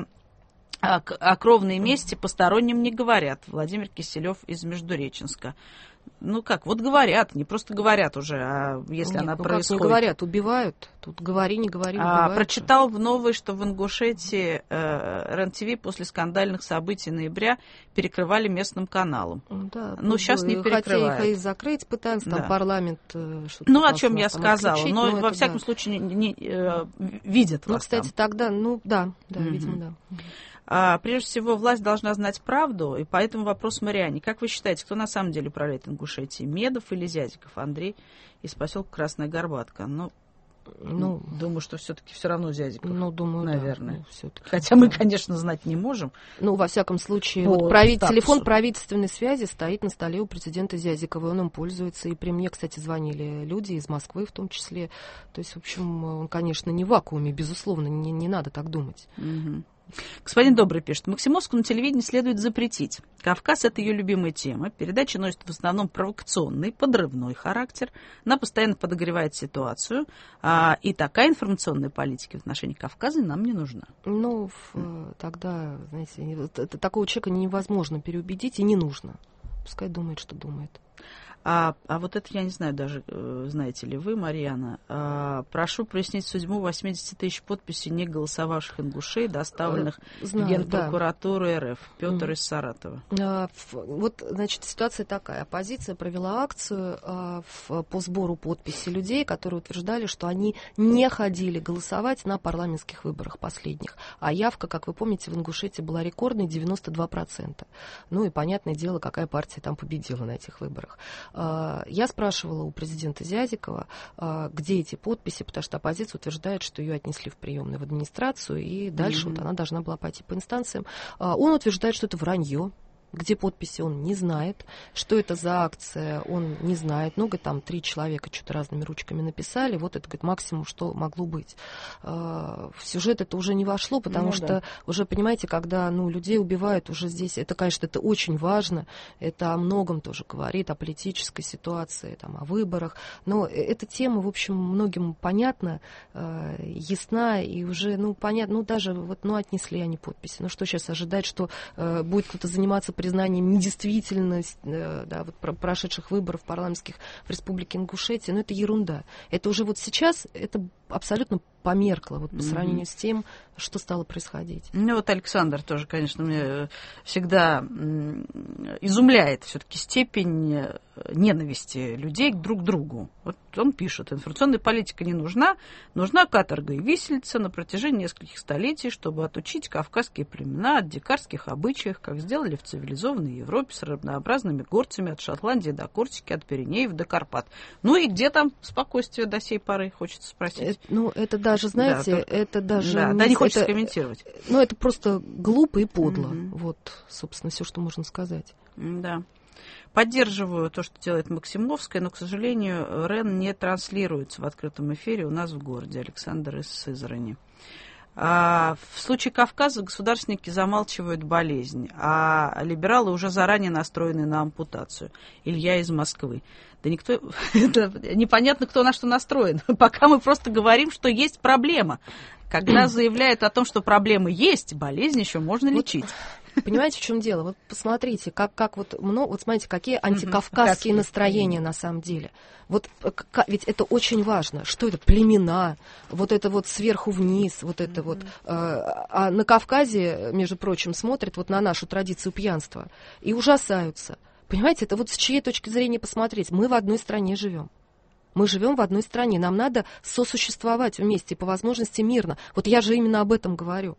о кровной мести посторонним не говорят. Владимир Киселев из Междуреченска. Ну как, вот говорят, не просто говорят уже, а если она происходит. Как не говорят, убивают. Тут говори, не говори, убивают. Прочитал в новой, что в Ингушетии РЕН-ТВ после скандальных событий ноября перекрывали местным каналом. Да, но сейчас не перекрывают. Хотя их и закрыть пытаются, там парламент что-то... Ну, о чем я сказала, но во всяком случае видят вас. Ну, кстати, тогда, видимо, да. Прежде всего, власть должна знать правду, и поэтому вопрос Мариане. Как вы считаете, кто на самом деле управляет Ингушетией, Медов или Зядиков? Андрей из поселка Красная Горбатка. Думаю, что все-таки все равно Зядиков. Думаю, наверное. Да, все-таки. Хотя мы, конечно, знать не можем. Во всяком случае, телефон правительственной связи стоит на столе у президента Зядикова, он им пользуется. И при мне, кстати, звонили люди из Москвы в том числе. То есть, в общем, он, конечно, не в вакууме, безусловно, не надо так думать. Угу. Господин Добрый пишет, Максимовскую на телевидении следует запретить. Кавказ – это ее любимая тема. Передача носит в основном провокационный, подрывной характер. Она постоянно подогревает ситуацию. И такая информационная политика в отношении Кавказа нам не нужна. Тогда, знаете, такого человека невозможно переубедить и не нужно. Пускай думает, что думает. А вот это я не знаю даже, знаете ли вы, Марьяна. Прошу прояснить судьбу 80 тысяч подписей не голосовавших ингушей, доставленных в Генпрокуратуру РФ. Петр из Саратова. Значит, ситуация такая. Оппозиция провела акцию по сбору подписей людей, которые утверждали, что они не ходили голосовать на парламентских выборах последних. А явка, как вы помните, в Ингушетии была рекордной 92%. Ну и понятное дело, какая партия там победила на этих выборах. Я спрашивала у президента Зядикова, где эти подписи, потому что оппозиция утверждает, что ее отнесли в приемную в администрацию, и дальше вот она должна была пойти по инстанциям. Он утверждает, что это вранье, Где подписи, он не знает. Что это за акция, он не знает. Ну, говорит, там 3 человека что-то разными ручками написали. Вот это, говорит, максимум, что могло быть. В сюжет это уже не вошло, потому что уже, понимаете, когда людей убивают, уже здесь, это, конечно, это очень важно. Это о многом тоже говорит, о политической ситуации, там, о выборах. Но эта тема, в общем, многим понятна, ясна, и уже, понятно, даже отнесли они подписи. Что сейчас ожидать, что будет кто-то заниматься признанием недействительности прошедших выборов парламентских в Республике Ингушетия, это ерунда. Это уже сейчас, это абсолютно померкло по сравнению с тем, что стало происходить. Александр тоже, конечно, меня всегда изумляет все-таки степень ненависти людей друг к другу. Вот он пишет: информационная политика не нужна, нужна каторга и виселица на протяжении нескольких столетий, чтобы отучить кавказские племена от дикарских обычаев, как сделали в цивилизованной Европе с разнообразными горцами от Шотландии до Корсики, от Пиренеев до Карпат. И где там спокойствие до сей поры, хочется спросить. Это даже, знаете, это даже... не хочется комментировать. Это просто глупо и подло. Вот, собственно, все, что можно сказать. Да. Поддерживаю то, что делает Максимовская, но, к сожалению, РЕН не транслируется в открытом эфире у нас в городе. Александр из Сызрани. В случае Кавказа государственники замалчивают болезнь, а либералы уже заранее настроены на ампутацию. Илья из Москвы. Да никто... Непонятно, кто на что настроен. Пока мы просто говорим, что есть проблема. Когда заявляют о том, что проблемы есть, болезнь еще можно лечить. Понимаете, в чем дело? Посмотрите, смотрите, какие антикавказские настроения на самом деле. Ведь это очень важно. Что это? Племена, это сверху вниз, А на Кавказе, между прочим, смотрят на нашу традицию пьянства и ужасаются. Понимаете, это с чьей точки зрения посмотреть? Мы в одной стране живем. Мы живем в одной стране, нам надо сосуществовать вместе, по возможности мирно. Я же именно об этом говорю.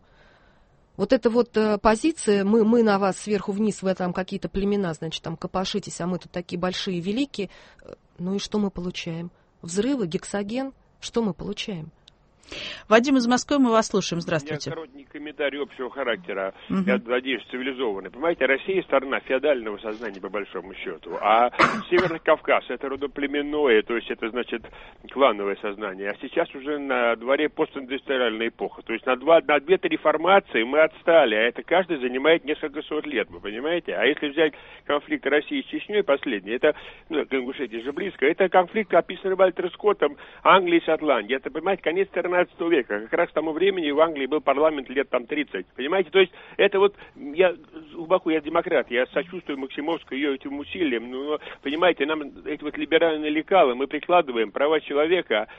Эта позиция, мы на вас сверху вниз, вы там какие-то племена, копошитесь, а мы тут такие большие, великие. И что мы получаем? Взрывы, гексоген? Что мы получаем? Вадим из Москвы, мы вас слушаем. Здравствуйте. У меня короткий комментарий общего характера. Я надеюсь, цивилизованный. Понимаете, Россия страна феодального сознания, по большому счету. А Северный Кавказ — это родоплеменное, то есть это, значит, клановое сознание. А сейчас уже на дворе постиндустриальная эпоха. То есть на 2-3 формации мы отстали, а это каждый занимает несколько сот лет, вы понимаете? А если взять конфликт России с Чечней последний, это, к Ингушетии же близко, это конфликт, описанный Вальтером Скоттом, Англии и Шотландии. Это, понимаете, конец 14 века. Как раз к тому времени в Англии был парламент лет 30. Понимаете? То есть это я глубоко, я демократ, я сочувствую Максимовской ее этим усилиям, но, понимаете, нам эти либеральные лекалы, мы прикладываем права человека,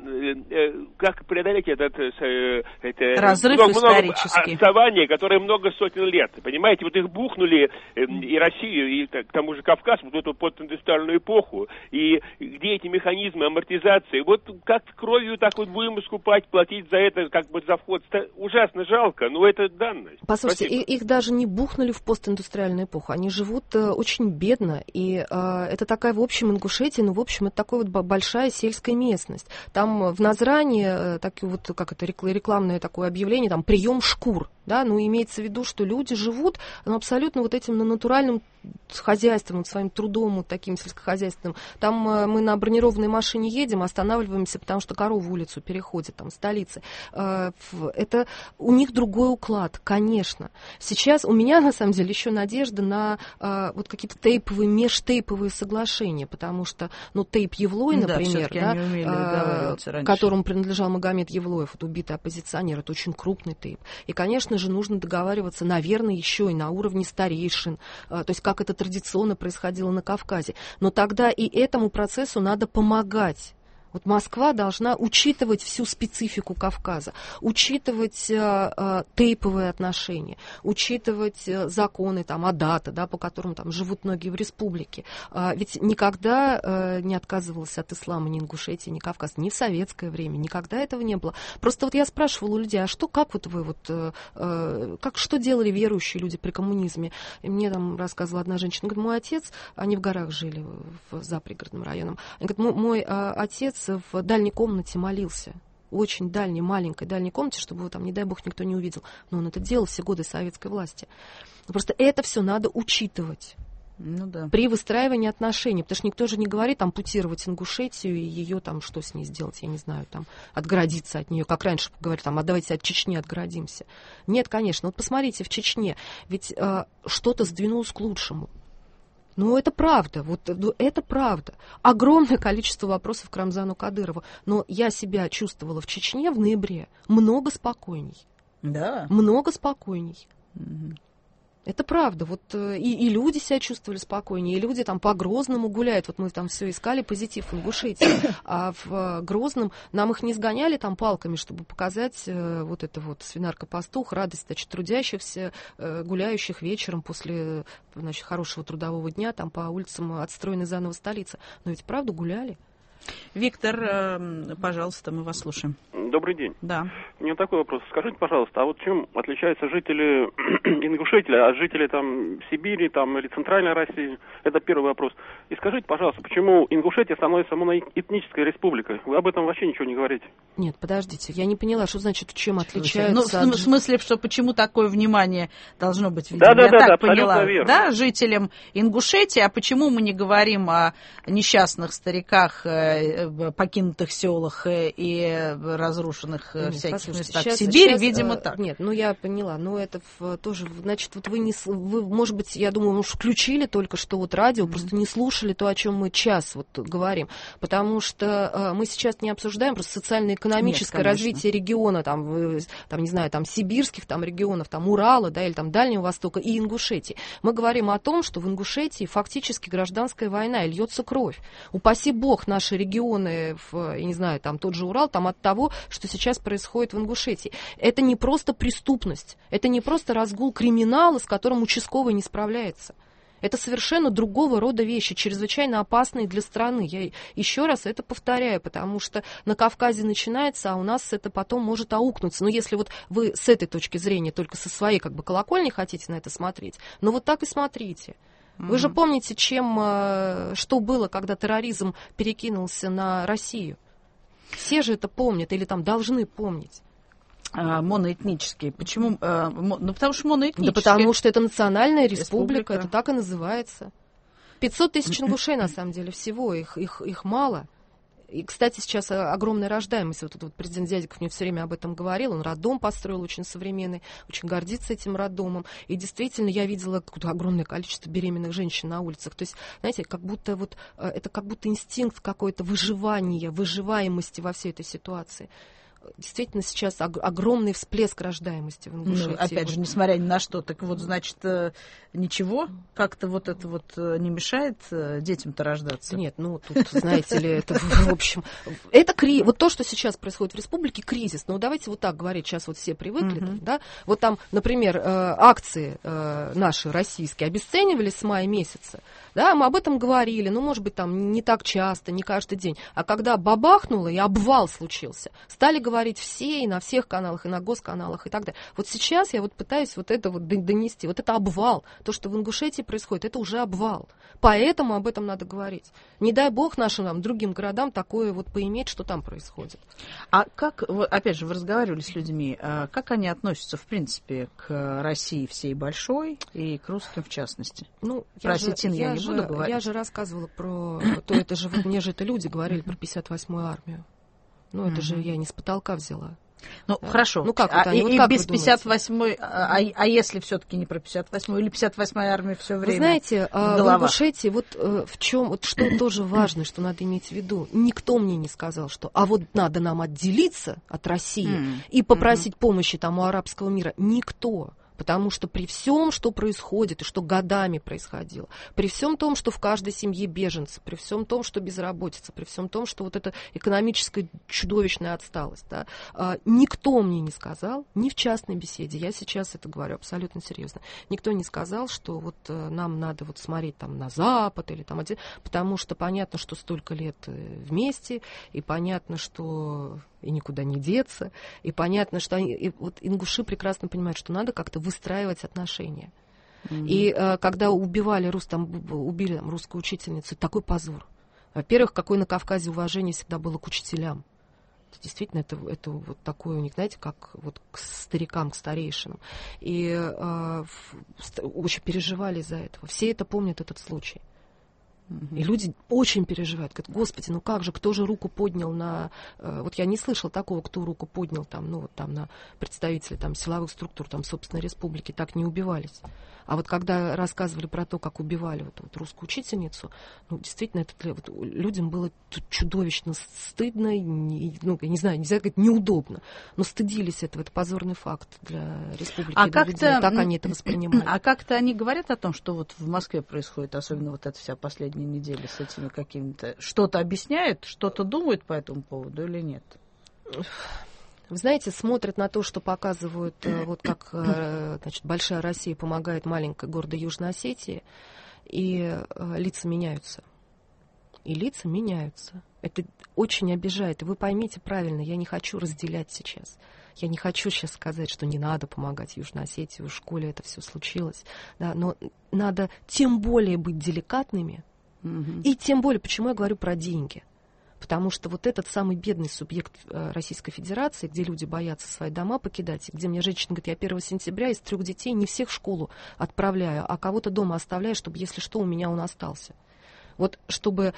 как преодолеть этот разрыв исторический. Отставание, которое много сотен лет. Понимаете, их бухнули и Россию, и к тому же Кавказ, эту постиндустриальную эпоху, и где эти механизмы амортизации, как кровью так будем искупать, платить за это, за вход. Ужасно жалко, но это данность. Послушайте, их даже не бухнули в постиндустриальную эпоху. Они живут очень бедно. И это такая, в общем, Ингушетия, в общем, это такая большая сельская местность. Там в Назране, рекламное такое объявление, там, прием шкур. Да, имеется в виду, что люди живут абсолютно этим натуральным хозяйством, своим трудом, таким сельскохозяйственным. Там мы на бронированной машине едем, останавливаемся, потому что корову улицу переходит, столицы. Это у них другой уклад, конечно. Сейчас у меня, на самом деле, еще надежда на какие-то межтейповые соглашения, потому что, тейп Евлой, например, которому принадлежал Магомед Евлоев, убитый оппозиционер, это очень крупный тейп. И, конечно же, нужно договариваться, наверное, еще и на уровне старейшин, то есть как это традиционно происходило на Кавказе. Но тогда и этому процессу надо помогать. Москва должна учитывать всю специфику Кавказа, учитывать тейповые отношения, учитывать законы Адата, по которым живут многие в республике. Ведь никогда не отказывался от ислама ни Ингушетия, ни Кавказ, ни в советское время, никогда этого не было. Просто я спрашивала у людей, а что, что делали верующие люди при коммунизме? И мне рассказывала одна женщина, говорит, мой отец, они в горах жили, за пригородным районом, говорит, мой отец в дальней комнате молился. очень дальней, маленькой, дальней комнате, чтобы его там, не дай бог, никто не увидел. Но он это делал все годы советской власти. Просто это все надо учитывать. Ну, да. При выстраивании отношений, потому что никто же не говорит ампутировать Ингушетию и ее там, что с ней сделать, я не знаю, там, отгородиться от нее, как раньше говорили, там, давайте от Чечни отгородимся. Нет, конечно, вот посмотрите, в Чечне ведь что-то сдвинулось к лучшему. Ну, это правда, вот это правда. Огромное количество вопросов к Рамзану Кадырову, но я себя чувствовала в Чечне в ноябре много спокойней. Да. Много спокойней. Угу. Это правда. Вот и люди себя чувствовали спокойнее, и люди там по Грозному гуляют. Вот мы там все искали позитив в Ингушетии, а в Грозном нам их не сгоняли там палками, чтобы показать вот это вот свинарка-пастух, радость, значит, трудящихся, гуляющих вечером после, значит, хорошего трудового дня там по улицам отстроенной заново столицы. Но ведь правда гуляли. Виктор, пожалуйста, мы вас слушаем. Добрый день. Да. У меня такой вопрос. Скажите, пожалуйста, а вот чем отличаются жители Ингушетии от жителей там Сибири там, или Центральной России? Это первый вопрос. И скажите, пожалуйста, почему Ингушетия становится моноэтнической республикой? Вы об этом вообще ничего не говорите. Нет, подождите, я не поняла, что значит, чем отличаются. Ну, в смысле, что почему такое внимание должно быть? Видимо, я так поняла. Да, жителям Ингушетии, а почему мы не говорим о несчастных стариках, покинутых селах и разрушенных всяких местах в Сибири, видимо, так. Нет, ну я поняла, но это тоже, значит, вот вы, может быть, я думаю, уж включили только что вот радио, просто не слушали то, о чем мы час вот говорим, потому что мы сейчас не обсуждаем просто социально-экономическое развитие региона, там, не знаю, там, сибирских там регионов, там, Урала, да, или там Дальнего Востока и Ингушетии. Мы говорим о том, что в Ингушетии фактически гражданская война, и льется кровь. Упаси бог наши регионы, я не знаю, там, тот же Урал, там, от того, что сейчас происходит в Ингушетии. Это не просто преступность, это не просто разгул криминала, с которым участковый не справляется. Это совершенно другого рода вещи, чрезвычайно опасные для страны. Я еще раз это повторяю, потому что на Кавказе начинается, а у нас это потом может аукнуться. Но если вот вы с этой точки зрения, только со своей как бы колокольни хотите на это смотреть, ну вот так и смотрите. Вы же помните, что было, когда терроризм перекинулся на Россию? Все же это помнят или там должны помнить. Моноэтнические. Почему? Ну, потому что моноэтнические. Да потому что это национальная республика, это так и называется. 500 тысяч ингушей, на самом деле, всего, их мало. И, кстати, сейчас огромная рождаемость. Вот президент Дядиков мне все время об этом говорил. Он роддом построил очень современный, очень гордится этим роддомом. И действительно, я видела какое-то огромное количество беременных женщин на улицах. То есть, знаете, как будто вот, это как будто инстинкт какой-то выживания, выживаемости во всей этой ситуации. Действительно, сейчас огромный всплеск рождаемости в Ингушетии. Ну, опять же, несмотря ни на что, так вот, значит, ничего, как-то вот это вот не детям-то рождаться? Нет, ну, тут, знаете ли, это, в общем, это вот то, что сейчас происходит в республике, кризис. Ну, давайте вот так говорить, сейчас вот все привыкли, да? Вот там, например, акции наши российские обесценивались с мая месяца, да, мы об этом говорили, ну, может быть, там не так часто, не каждый день. А когда бабахнуло и обвал случился, стали говорить все и на всех каналах, и на госканалах, и так далее. Вот сейчас я вот пытаюсь вот это вот донести. Вот это обвал. То, что в Ингушетии происходит, это уже обвал. Поэтому об этом надо говорить. Не дай бог нашим другим городам такое вот поиметь, что там происходит. А как, опять же, вы разговаривали с людьми, как они относятся, в принципе, к России всей большой и к русским в частности? Ну, про осетин я не буду говорить. Я же рассказывала про... То это же, вот мне же это люди говорили про 58-ю армию. Ну, это же я не с потолка взяла. Ну, да. Хорошо. Ну, как вот они, и как без 58-й, а если все-таки не про 58-ю, или 58-я армия все время? Вы знаете, в Ингушетии вот в чем, вот что тоже важно, что надо иметь в виду, никто мне не сказал, что а вот надо нам отделиться от России и попросить помощи там у арабского мира. Никто. Потому что при всем, что происходит, и что годами происходило, при всем том, что в каждой семье беженцы, при всем том, что безработица, при всем том, что вот эта экономическая чудовищная отсталость, да, никто мне не сказал, ни в частной беседе, я сейчас это говорю абсолютно серьезно, никто не сказал, что вот нам надо вот смотреть там на Запад или там один, потому что понятно, что столько лет вместе, и понятно, что... и никуда не деться, и понятно, что и вот ингуши прекрасно понимают, что надо как-то выстраивать отношения. И когда убили русскую учительницу, такой позор. Во-первых, какое на Кавказе уважение всегда было к учителям. пожалуйста. Действительно, это вот такое у них, знаете, как вот к старикам, к старейшинам. И очень переживали из-за этого. Все это помнят, этот случай. И люди очень переживают. Говорят, господи, ну как же, кто же руку поднял на... Вот я не слышала такого, кто руку поднял там, ну, вот там на представителей там, силовых структур там, собственной республики, так не убивались. А вот когда рассказывали про то, как убивали вот русскую учительницу, ну, действительно, это вот, людям было чудовищно стыдно, ну, я не знаю, нельзя сказать неудобно, но стыдились этого, это позорный факт для республики. Так они это воспринимали. А как-то они говорят о том, что вот в Москве происходит, особенно вот эта вся последняя неделя с этими какими-то... Что-то объясняют, что-то думают по этому поводу или нет? Вы знаете, смотрят на то, что показывают, вот как, значит, большая Россия помогает маленькой гордой Южной Осетии, и лица меняются. И лица меняются. Это очень обижает. И вы поймите правильно, я не хочу разделять сейчас. Я не хочу сейчас сказать, что не надо помогать Южной Осетии, в школе это все случилось. Да, но надо тем более быть деликатными, и тем более, почему я говорю про деньги. Потому что вот этот самый бедный субъект Российской Федерации, где люди боятся свои дома покидать, где мне женщина говорит, я 1 сентября из 3 детей не всех в школу отправляю, а кого-то дома оставляю, чтобы, если что, у меня он остался. Вот чтобы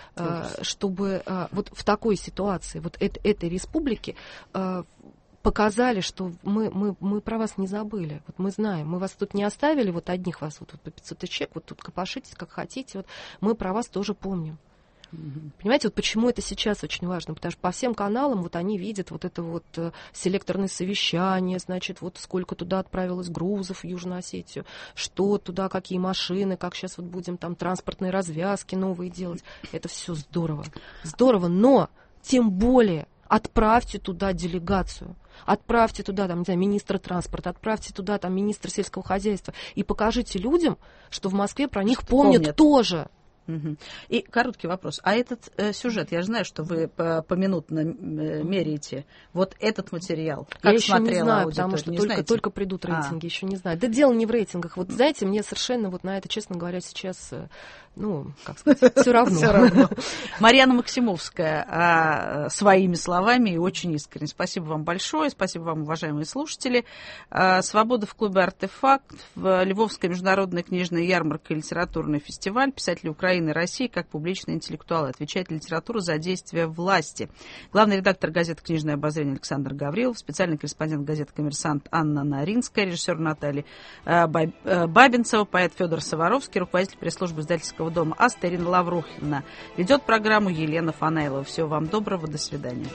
вот в такой ситуации, вот этой республике показали, что мы про вас не забыли. Вот мы знаем, мы вас тут не оставили, вот одних вас вот по 500 человек, вот тут копошитесь, как хотите, вот мы про вас тоже помним. Понимаете, вот почему это сейчас очень важно? Потому что по всем каналам вот они видят вот это вот селекторное совещание, значит, вот сколько туда отправилось грузов в Южную Осетию, что туда, какие машины, как сейчас вот будем там транспортные развязки новые делать. Это все здорово. Здорово, но тем более отправьте туда делегацию. Отправьте туда, там, не знаю, министра транспорта, отправьте туда, там, министра сельского хозяйства и покажите людям, что в Москве про них помнят тоже. И короткий вопрос. А этот сюжет, я же знаю, что вы поминутно меряете. Вот этот материал, как я смотрела еще не знаю, аудитория, потому что только придут рейтинги, еще не знаю. Да дело не в рейтингах. Вот знаете, мне совершенно вот на это, честно говоря, сейчас, ну, как сказать, все равно. Марьяна Максимовская своими словами и очень искренне. Спасибо вам большое, спасибо вам, уважаемые слушатели. «Свобода» в клубе «Артефакт», в Львовская международная книжная ярмарка и литературный фестиваль, писатели Украины и России как публичные интеллектуалы, отвечает литературу за действия власти. Главный редактор газеты «Книжное обозрение» Александр Гаврилов, специальный корреспондент газеты «Коммерсант» Анна Наринская, режиссер Наталья Бабинцева, поэт Федор Саваровский, руководитель пресс-службы издательского дома «Аста» Ирина Лаврухина. Ведет программу Елена Фанайлова. Всего вам доброго, до свидания.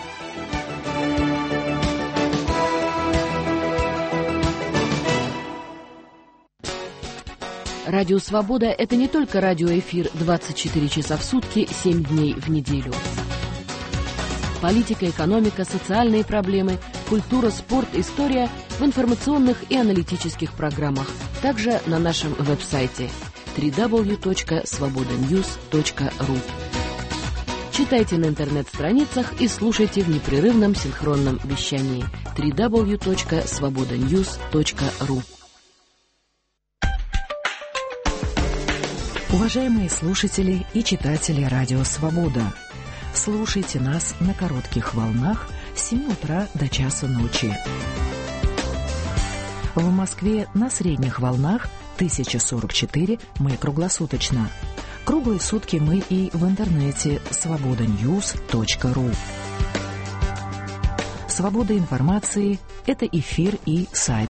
Радио «Свобода» — это не только радиоэфир 24 часа в сутки, 7 дней в неделю. Политика, экономика, социальные проблемы, культура, спорт, история в информационных и аналитических программах. Также на нашем веб-сайте www.svobodanews.ru. Читайте на интернет-страницах и слушайте в непрерывном синхронном вещании www.svobodanews.ru. Уважаемые слушатели и читатели радио «Свобода», слушайте нас на коротких волнах с 7 утра до часу ночи. В Москве на средних волнах 1044 мы круглосуточно. Круглые сутки мы и в интернете svobodanews.ru. Свобода информации – это эфир и сайт